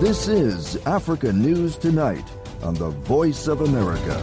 This is Africa News Tonight on the Voice of America.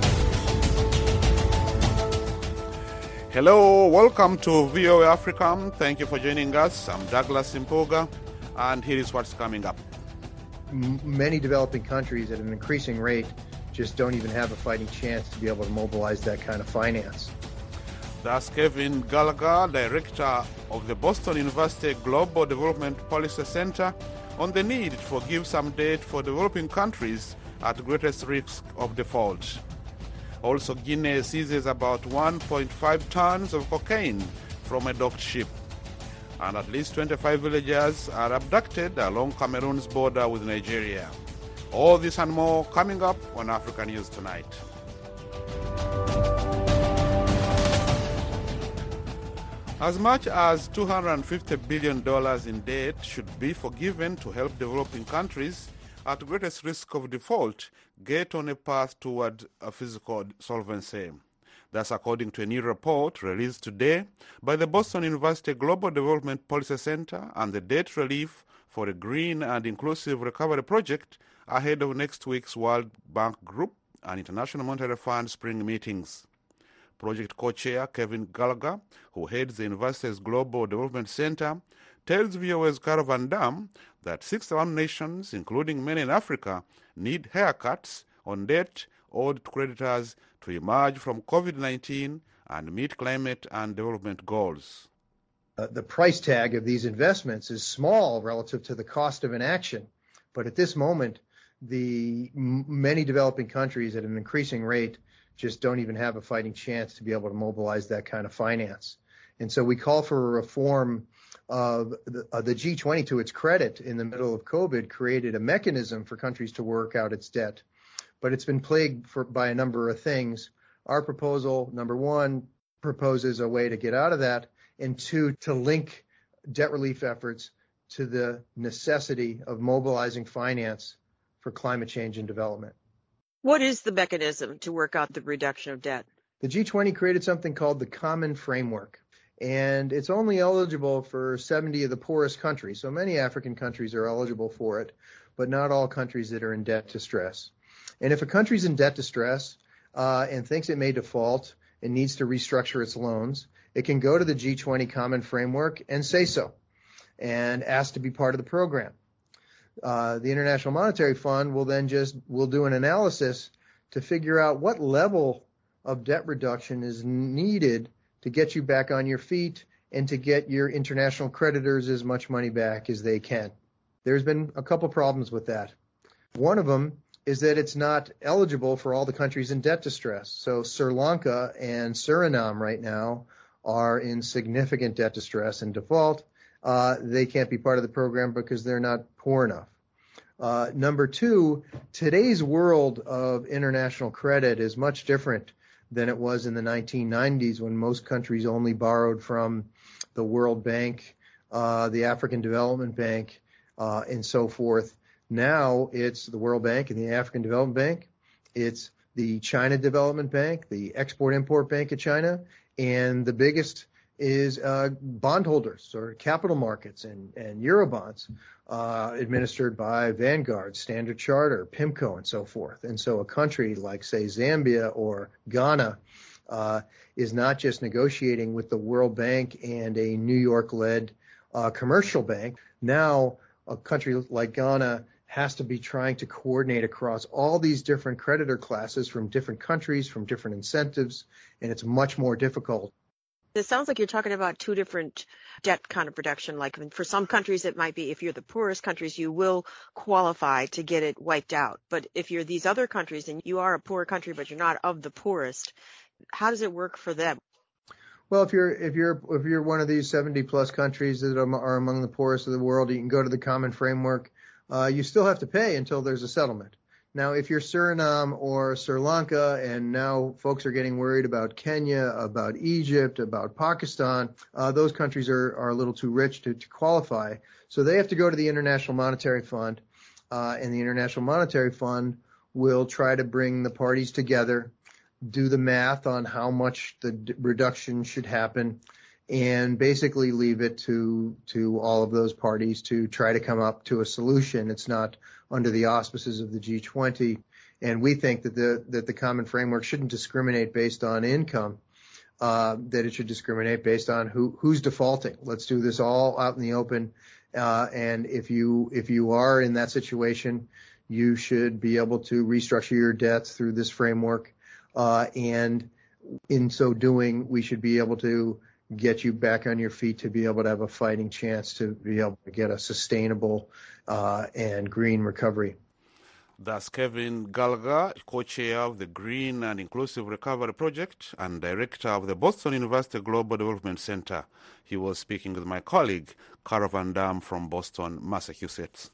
Hello, welcome to VOA Africa. Thank you for joining us. I'm Douglas Impoga, and here is what's coming up. Many developing countries at an increasing rate just don't even have a fighting chance to be able to mobilize that kind of finance. That's Kevin Gallagher, director of the Boston University Global Development Policy Center, on the need to forgive some debt for developing countries at greatest risk of default. Also, Guinea seizes about 1.5 tons of cocaine from a docked ship. And at least 25 villagers are abducted along Cameroon's border with Nigeria. All this and more coming up on Africa News Tonight. As much as $250 billion in debt should be forgiven to help developing countries at greatest risk of default get on a path toward a physical solvency. That's according to a new report released today by the Boston University Global Development Policy Center and the Debt Relief for a Green and Inclusive Recovery Project ahead of next week's World Bank Group and International Monetary Fund spring meetings. Project co-chair Kevin Gallagher, who heads the university's Global Development Center, tells VOA's Carol Van Dam that 61 nations, including many in Africa, need haircuts on debt owed to creditors to emerge from COVID-19 and meet climate and development goals. The price tag of these investments is small relative to the cost of inaction, but at this moment, the many developing countries at an increasing rate just don't even have a fighting chance to be able to mobilize that kind of finance. And so we call for a reform of the G20. To its credit, in the middle of COVID, created a mechanism for countries to work out its debt. But it's been plagued by a number of things. Our proposal, number one, proposes a way to get out of that, and two, to link debt relief efforts to the necessity of mobilizing finance for climate change and development. What is the mechanism to work out the reduction of debt? The G20 created something called the Common Framework, and it's only eligible for 70 of the poorest countries. So many African countries are eligible for it, but not all countries that are in debt distress. And if a country's in debt distress and thinks it may default and needs to restructure its loans, it can go to the G20 Common Framework and say so and ask to be part of the program. The International Monetary Fund will then will do an analysis to figure out what level of debt reduction is needed to get you back on your feet and to get your international creditors as much money back as they can. There's been a couple problems with that. One of them is that it's not eligible for all the countries in debt distress. So Sri Lanka and Suriname right now are in significant debt distress and default. They can't be part of the program because they're not poor enough. Number two, today's world of international credit is much different than it was in the 1990s when most countries only borrowed from the World Bank, the African Development Bank, and so forth. Now it's the World Bank and the African Development Bank. It's the China Development Bank, the Export-Import Bank of China, and the biggest is bondholders or capital markets and Eurobonds administered by Vanguard, Standard Chartered, PIMCO, and so forth. And so a country like, say, Zambia or Ghana is not just negotiating with the World Bank and a New York-led commercial bank. Now a country like Ghana has to be trying to coordinate across all these different creditor classes from different countries, from different incentives, and it's much more difficult. It sounds like you're talking about two different debt kind of reduction. Like for some countries, it might be if you're the poorest countries, you will qualify to get it wiped out. But if you're these other countries and you are a poor country, but you're not of the poorest, how does it work for them? Well, if you're one of these 70 plus countries that are among the poorest of the world, you can go to the Common Framework. You still have to pay until there's a settlement. Now, if you're Suriname or Sri Lanka, and now folks are getting worried about Kenya, about Egypt, about Pakistan, those countries are a little too rich to qualify. So they have to go to the International Monetary Fund, and the International Monetary Fund will try to bring the parties together, do the math on how much the reduction should happen, and basically leave it to all of those parties to try to come up to a solution. It's not under the auspices of the G20. And we think that the common framework shouldn't discriminate based on income, that it should discriminate based on who's defaulting. Let's do this all out in the open. And if you are in that situation, you should be able to restructure your debts through this framework. And in so doing, we should be able to get you back on your feet to be able to have a fighting chance to be able to get a sustainable and green recovery. That's Kevin Gallagher, co-chair of the Green and Inclusive Recovery Project and director of the Boston University Global Development Center. He was speaking with my colleague, Cara Van Dam from Boston, Massachusetts.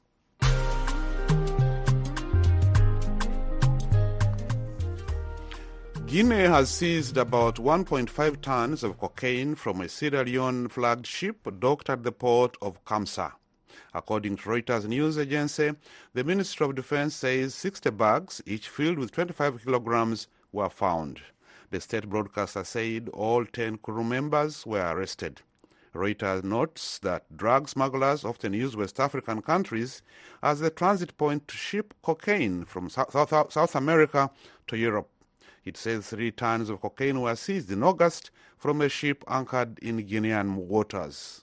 Guinea has seized about 1.5 tons of cocaine from a Sierra Leone-flagged ship docked at the port of Kamsa. According to Reuters news agency, the Ministry of Defense says 60 bags, each filled with 25 kilograms, were found. The state broadcaster said all 10 crew members were arrested. Reuters notes that drug smugglers often use West African countries as the transit point to ship cocaine from South America to Europe. It says 3 tons of cocaine were seized in August from a ship anchored in Guinean waters.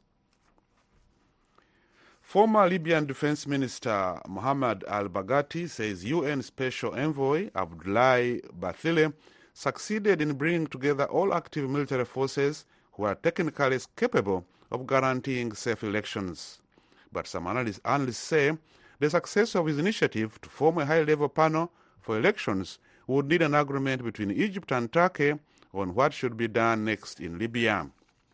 Former Libyan Defense Minister Mohamed al-Baghdadi says UN Special Envoy Abdoulaye Bathily succeeded in bringing together all active military forces who are technically capable of guaranteeing safe elections. But some analysts say the success of his initiative to form a high-level panel for elections would need an agreement between Egypt and Turkey on what should be done next in Libya.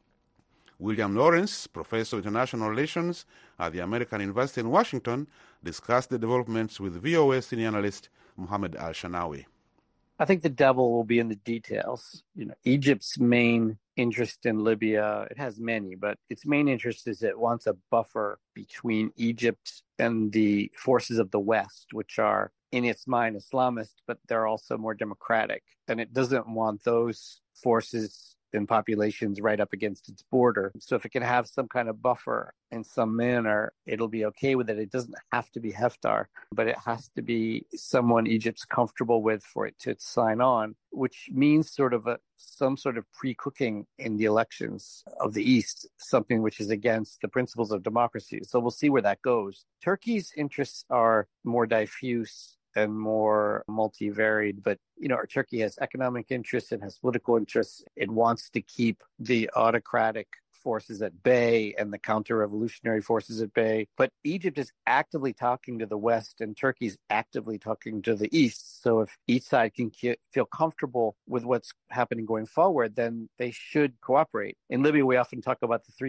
William Lawrence, professor of international relations at the American University in Washington, discussed the developments with VOA senior analyst Mohammed Al-Shanawi. I think the devil will be in the details. Egypt's main interest in Libya, it has many, but its main interest is it wants a buffer between Egypt and the forces of the West, which are, in its mind, Islamist, but they're also more democratic. And it doesn't want those forces and populations right up against its border. So if it can have some kind of buffer in some manner, it'll be okay with it. It doesn't have to be Haftar, but it has to be someone Egypt's comfortable with for it to sign on, which means some sort of pre-cooking in the elections of the East, something which is against the principles of democracy. So we'll see where that goes. Turkey's interests are more diffuse and more multivariate, but Turkey has economic interests, it has political interests, it wants to keep the autocratic forces at bay and the counter-revolutionary forces at bay. But Egypt is actively talking to the West and Turkey's actively talking to the East. So if each side can feel comfortable with what's happening going forward, then they should cooperate. In Libya, we often talk about the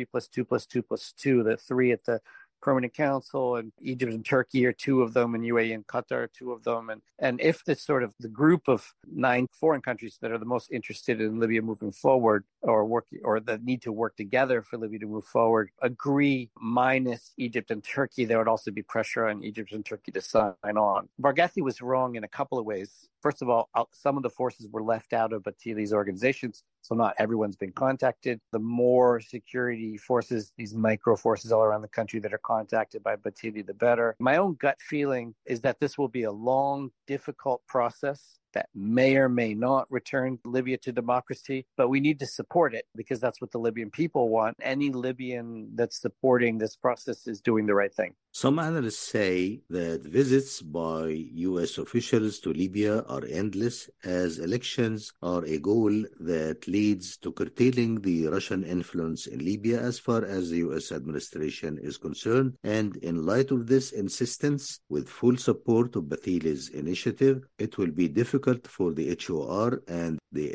3+2+2+2, the 3 at the Permanent Council, and Egypt and Turkey are 2 of them, and UAE and Qatar are 2 of them. And if this sort of the group of 9 foreign countries that are the most interested in Libya moving forward or that need to work together for Libya to move forward agree minus Egypt and Turkey, there would also be pressure on Egypt and Turkey to sign on. Barghouti was wrong in a couple of ways. First of all, some of the forces were left out of Batili's organizations, so not everyone's been contacted. The more security forces, these micro forces all around the country that are contacted by Batili, the better. My own gut feeling is that this will be a long, difficult process that may or may not return Libya to democracy, but we need to support it because that's what the Libyan people want. Any Libyan that's supporting this process is doing the right thing. Some analysts say that visits by U.S. officials to Libya are endless, as elections are a goal that leads to curtailing the Russian influence in Libya as far as the U.S. administration is concerned. And in light of this insistence, with full support of Bathili's initiative, it will be difficult for the HOR and the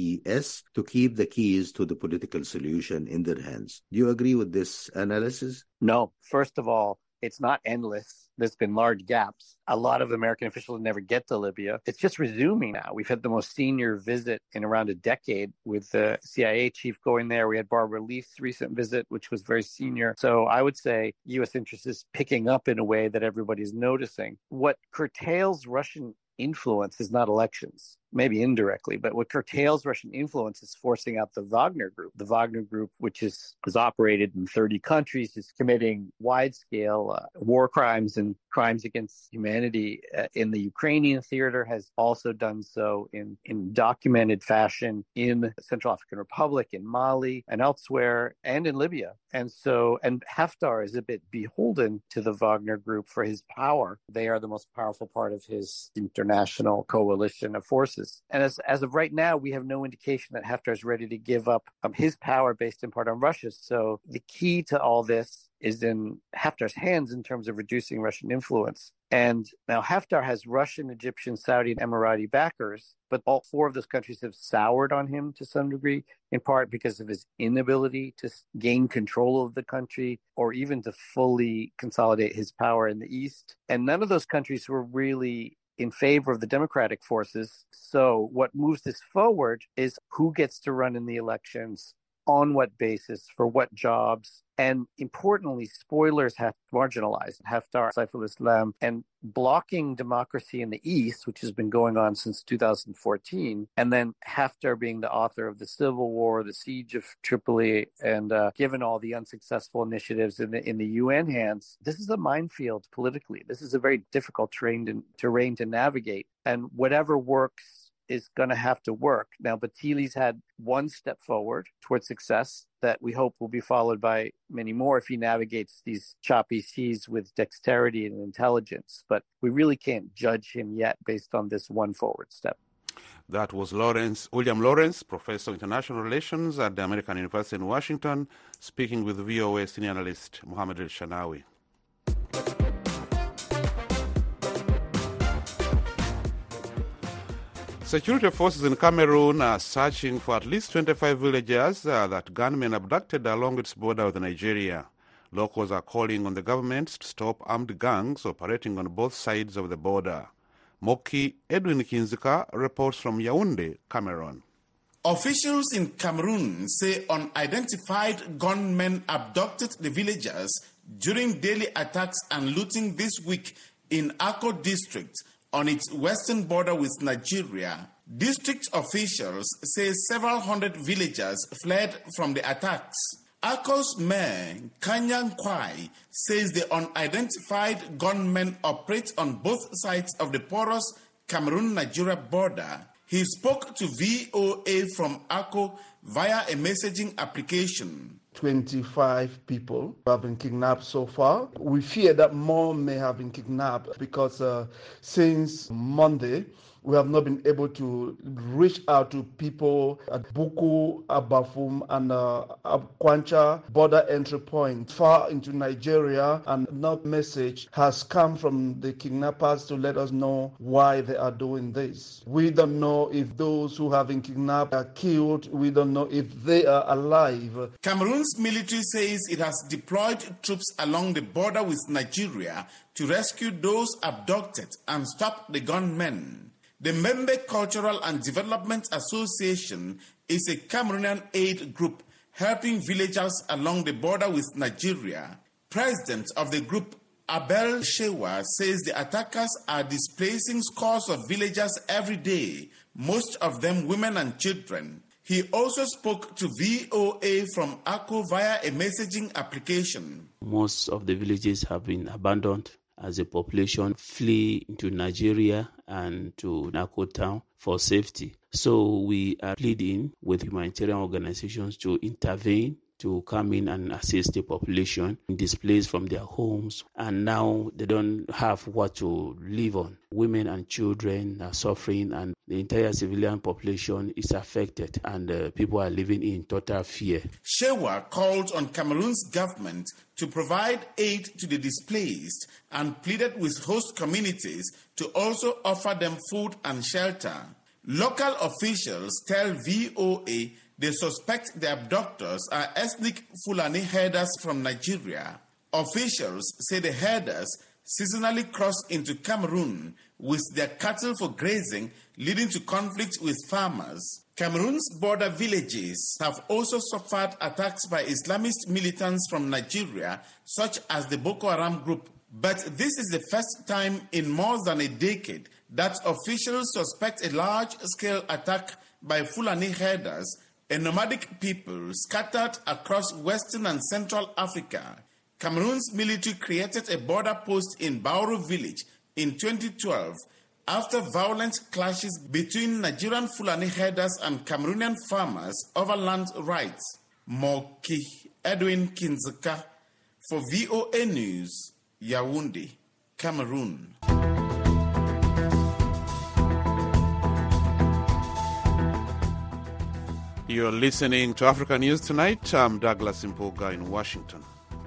HCS to keep the keys to the political solution in their hands. Do you agree with this analysis? No. First of all, it's not endless. There's been large gaps. A lot of American officials never get to Libya. It's just resuming now. We've had the most senior visit in around a decade with the CIA chief going there. We had Barbara Leith's recent visit, which was very senior. So I would say U.S. interest is picking up in a way that everybody's noticing. What curtails Russian influence is not elections. maybe indirectly, but what curtails Russian influence is forcing out the Wagner Group. The Wagner Group, which is operated in 30 countries, is committing wide-scale war crimes and crimes against humanity in the Ukrainian theater, has also done so in documented fashion in the Central African Republic, in Mali, and elsewhere, and in Libya. And Haftar is a bit beholden to the Wagner Group for his power. They are the most powerful part of his international coalition of forces. And as of right now, we have no indication that Haftar is ready to give up his power based in part on Russia's. So the key to all this is in Haftar's hands in terms of reducing Russian influence. And now Haftar has Russian, Egyptian, Saudi, and Emirati backers, but all four of those countries have soured on him to some degree, in part because of his inability to gain control of the country or even to fully consolidate his power in the East. And none of those countries were really in favor of the democratic forces. So what moves this forward is who gets to run in the elections, on what basis, for what jobs, and importantly, spoilers have marginalized Haftar, Saif al-Islam, and blocking democracy in the East, which has been going on since 2014, and then Haftar being the author of the civil war, the siege of Tripoli, and given all the unsuccessful initiatives in the UN hands, this is a minefield politically. This is a very difficult terrain to navigate, and whatever works is going to have to work. Now, Batili's had one step forward towards success that we hope will be followed by many more if he navigates these choppy seas with dexterity and intelligence. But we really can't judge him yet based on this one forward step. That was William Lawrence, Professor of International Relations at the American University in Washington, speaking with VOA senior analyst Mohammed El-Shanawi. Security forces in Cameroon are searching for at least 25 villagers that gunmen abducted along its border with Nigeria. Locals are calling on the government to stop armed gangs operating on both sides of the border. Moki Edwin Kinzika reports from Yaoundé, Cameroon. Officials in Cameroon say unidentified gunmen abducted the villagers during daily attacks and looting this week in Akko district on its western border with Nigeria. District officials say several hundred villagers fled from the attacks. Akko's mayor, Kanyan Kwai, says the unidentified gunmen operate on both sides of the porous Cameroon-Nigeria border. He spoke to VOA from Akko via a messaging application. 25 people have been kidnapped so far. We fear that more may have been kidnapped because since Monday, we have not been able to reach out to people at Buku, Abafum, and Kwancha border entry point far into Nigeria, and no message has come from the kidnappers to let us know why they are doing this. We don't know if those who have been kidnapped are killed. We don't know if they are alive. Cameroon's military says it has deployed troops along the border with Nigeria to rescue those abducted and stop the gunmen. The Membe Cultural and Development Association is a Cameroonian aid group helping villagers along the border with Nigeria. President of the group, Abel Shewa, says the attackers are displacing scores of villagers every day, most of them women and children. He also spoke to VOA from Akko via a messaging application. Most of the villages have been abandoned as the population flee into Nigeria and to Akko town for safety. So we are pleading with humanitarian organizations to intervene, to come in and assist the population displaced from their homes, and now they don't have what to live on. Women and children are suffering, and the entire civilian population is affected, and people are living in total fear. Shewa called on Cameroon's government to provide aid to the displaced and pleaded with host communities to also offer them food and shelter. Local officials tell VOA they suspect the abductors are ethnic Fulani herders from Nigeria. Officials say the herders seasonally cross into Cameroon with their cattle for grazing, leading to conflict with farmers. Cameroon's border villages have also suffered attacks by Islamist militants from Nigeria, such as the Boko Haram group. But this is the first time in more than a decade that officials suspect a large-scale attack by Fulani herders, a nomadic people scattered across Western and Central Africa. Cameroon's military created a border post in Bauru village in 2012 after violent clashes between Nigerian Fulani herders and Cameroonian farmers over land rights. Moki Edwin Kinzeka for VOA News, Yaoundé, Cameroon. You're listening to Africa News Tonight. I'm Douglas Impoga in Washington.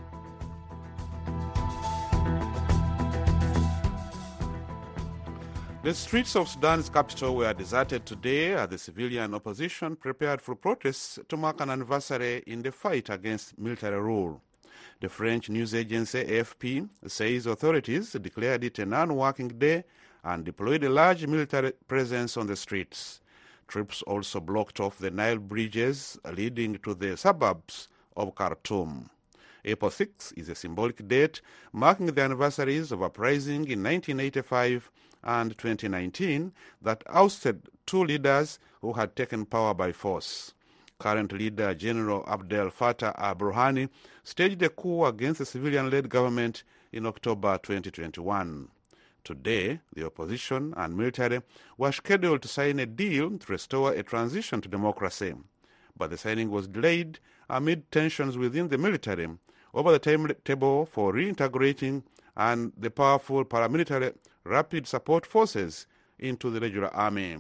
The streets of Sudan's capital were deserted today as the civilian opposition prepared for protests to mark an anniversary in the fight against military rule. The French news agency AFP says authorities declared it a non-working day and deployed a large military presence on the streets. Troops also blocked off the Nile bridges leading to the suburbs of Khartoum. April 6 is a symbolic date marking the anniversaries of uprising in 1985 and 2019 that ousted two leaders who had taken power by force. Current leader General Abdel Fattah al-Burhani staged a coup against the civilian-led government in October 2021. Today, the opposition and military were scheduled to sign a deal to restore a transition to democracy, but the signing was delayed amid tensions within the military over the timetable for reintegrating and the powerful paramilitary Rapid Support Forces into the regular army.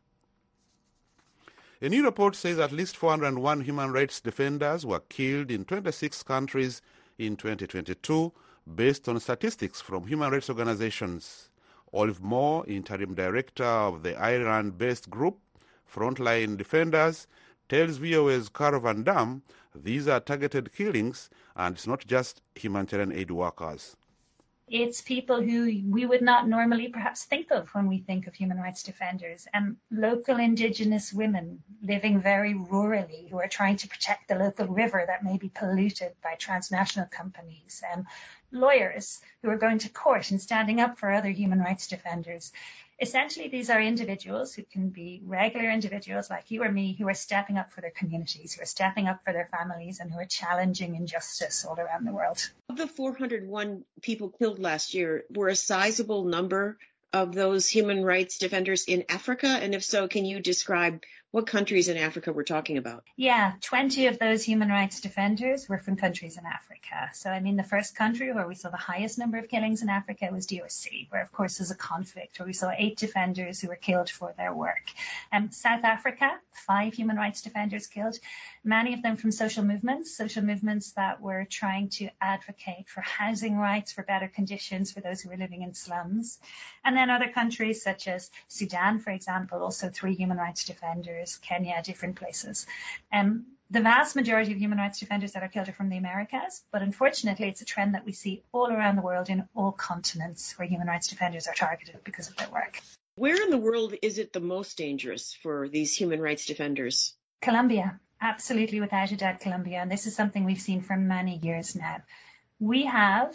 A new report says at least 401 human rights defenders were killed in 26 countries in 2022, based on statistics from human rights organizations. Olive Moore, interim director of the Ireland-based group Frontline Defenders, tells VOA's Carl Van Dam these are targeted killings and it's not just humanitarian aid workers. It's people who we would not normally perhaps think of when we think of human rights defenders, and local indigenous women living very rurally who are trying to protect the local river that may be polluted by transnational companies, and lawyers who are going to court and standing up for other human rights defenders. Essentially, these are individuals who can be regular individuals like you or me who are stepping up for their communities, who are stepping up for their families, and who are challenging injustice all around the world. Of the 401 people killed last year, were a sizable number of those human rights defenders in Africa? And if so, can you describe what countries in Africa we're talking about? Yeah, 20 of those human rights defenders were from countries in Africa. So, the first country where we saw the highest number of killings in Africa was DRC, where, of course, there's a conflict, where we saw 8 defenders who were killed for their work. South Africa, 5 human rights defenders killed, many of them from social movements that were trying to advocate for housing rights, for better conditions for those who were living in slums. And then other countries such as Sudan, for example, also 3 human rights defenders, Kenya, different places. The vast majority of human rights defenders that are killed are from the Americas, but unfortunately it's a trend that we see all around the world in all continents where human rights defenders are targeted because of their work. Where in the world is it the most dangerous for these human rights defenders? Colombia, absolutely without a doubt Colombia, and this is something we've seen for many years now. We have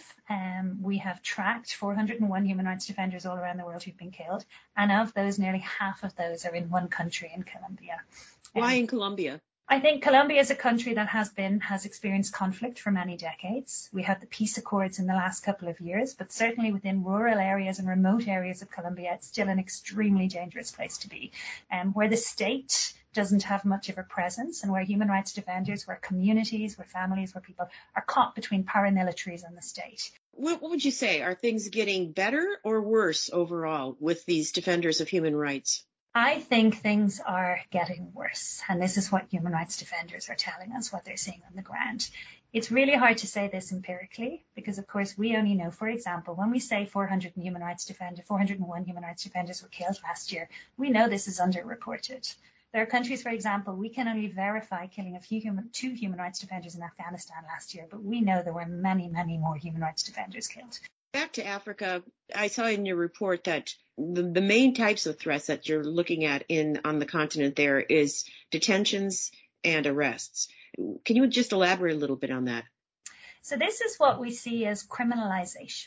tracked 401 human rights defenders all around the world who've been killed, and of those, nearly half of those are in one country, in Colombia. Why in Colombia? I think Colombia is a country that has experienced conflict for many decades. We had the peace accords in the last couple of years, but certainly within rural areas and remote areas of Colombia, it's still an extremely dangerous place to be, where the state doesn't have much of a presence, and where human rights defenders, where communities, where families, where people are caught between paramilitaries and the state. What would you say? Are things getting better or worse overall with these defenders of human rights? I think things are getting worse, and this is what human rights defenders are telling us, what they're seeing on the ground. It's really hard to say this empirically because, of course, we only know, for example, when we say 401 human rights defenders were killed last year, we know this is underreported. There are countries, for example, we can only verify killing of 2 human rights defenders in Afghanistan last year, but we know there were many, many more human rights defenders killed. Back to Africa, I saw in your report that the main types of threats that you're looking at on the continent there is detentions and arrests. Can you just elaborate a little bit on that? So this is what we see as criminalization.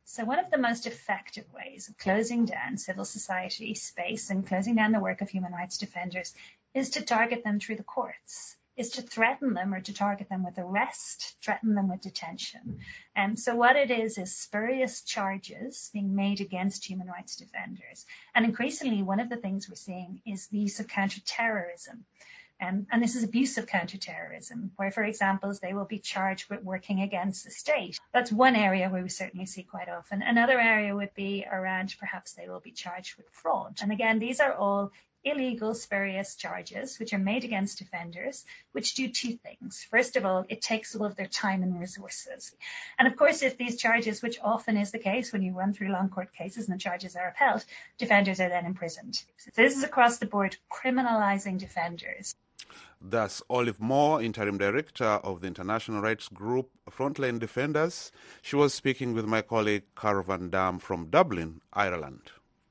So one of the most effective ways of closing down civil society space and closing down the work of human rights defenders is to target them through the courts, is to threaten them or to target them with arrest, threaten them with detention. So what it is spurious charges being made against human rights defenders. And increasingly, one of the things we're seeing is the use of counterterrorism. And this is abuse of counterterrorism, where, for example, they will be charged with working against the state. That's one area where we certainly see quite often. Another area would be around perhaps they will be charged with fraud. And again, these are all illegal, spurious charges which are made against defenders, which do two things. First of all, it takes all of their time and resources. And of course, if these charges, which often is the case when you run through long court cases and the charges are upheld, defenders are then imprisoned. So this is across the board criminalizing defenders. That's Olive Moore, Interim Director of the international rights group Frontline Defenders. She was speaking with my colleague Carl Van Dam from Dublin, Ireland.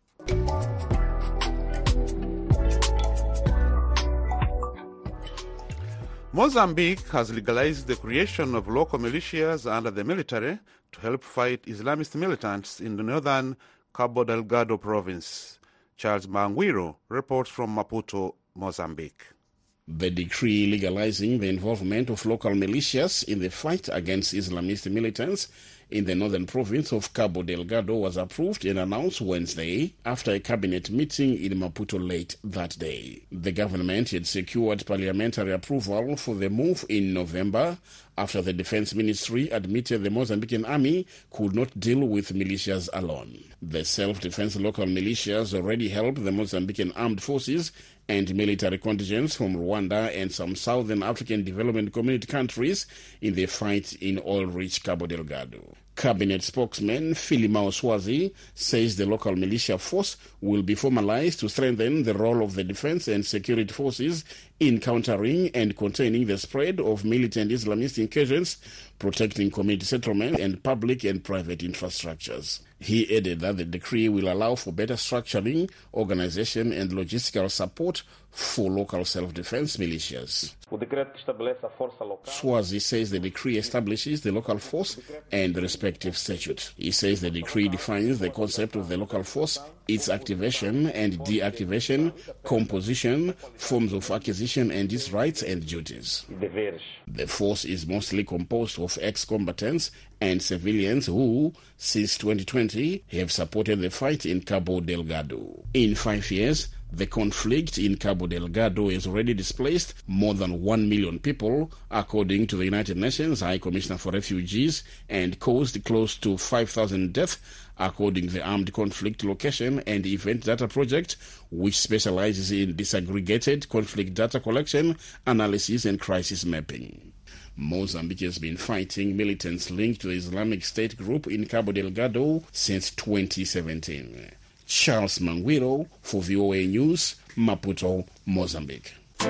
Mozambique has legalized the creation of local militias under the military to help fight Islamist militants in the northern Cabo Delgado province. Charles Manguiro reports from Maputo, Mozambique. The decree legalizing the involvement of local militias in the fight against Islamist militants in the northern province of Cabo Delgado was approved and announced Wednesday after a cabinet meeting in Maputo late that day. The government had secured parliamentary approval for the move in November after the defense ministry admitted the Mozambican army could not deal with militias alone. The self-defense local militias already help the Mozambican armed forces and military contingents from Rwanda and some Southern African Development Community countries in the fight in oil-rich Cabo Delgado. Cabinet spokesman Filimao Swazi says the local militia force will be formalized to strengthen the role of the defense and security forces in countering and containing the spread of militant Islamist incursions, protecting community settlement and public and private infrastructures. He added that the decree will allow for better structuring, organization and logistical support for local self-defense militias. Swazi says the decree establishes the local force and the respective statute. He says the decree defines the concept of the local force, its activation and deactivation, composition, forms of acquisition and its rights and duties. The force is mostly composed of ex-combatants and civilians who, since 2020, have supported the fight in Cabo Delgado. In 5 years, the conflict in Cabo Delgado has already displaced more than 1 million people, according to the United Nations High Commissioner for Refugees, and caused close to 5,000 deaths, according to the Armed Conflict Location and Event Data Project, which specializes in disaggregated conflict data collection, analysis, and crisis mapping. Mozambique has been fighting militants linked to the Islamic State group in Cabo Delgado since 2017. Charles Manguiro for VOA News, Maputo, Mozambique.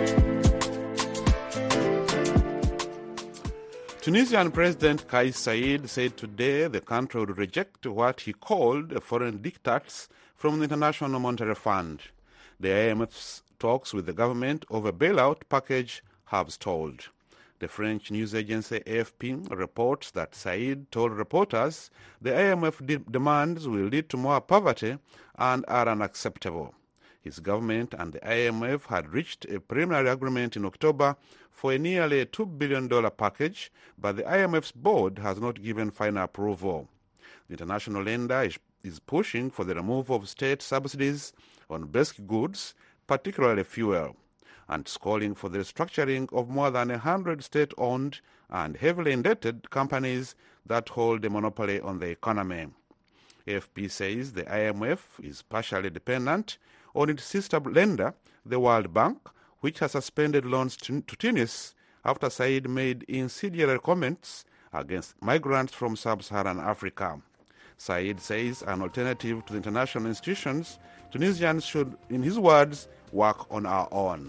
Tunisian President Kais Saied said today the country would reject what he called foreign diktats from the International Monetary Fund. The IMF's talks with the government over a bailout package have stalled. The French news agency AFP reports that Saied told reporters the IMF demands will lead to more poverty and are unacceptable. His government and the IMF had reached a preliminary agreement in October for a nearly $2 billion package, but the IMF's board has not given final approval. The international lender is pushing for the removal of state subsidies on basic goods, particularly fuel, and calling for the restructuring of more than 100 state-owned and heavily indebted companies that hold a monopoly on the economy. AFP says the IMF is partially dependent on its sister lender, the World Bank, which has suspended loans to Tunis after Saied made incendiary comments against migrants from sub-Saharan Africa. Saied says an alternative to the international institutions, Tunisians should, in his words, work on our own.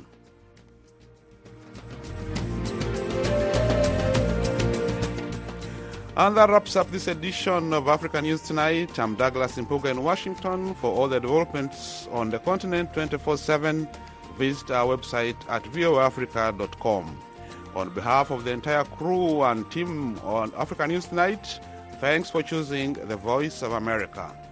And that wraps up this edition of Africa News Tonight. I'm Douglas Impuga in Washington. For all the developments on the continent 24/7, visit our website at voaafrica.com. On behalf of the entire crew and team on Africa News Tonight, Thanks for choosing the Voice of America.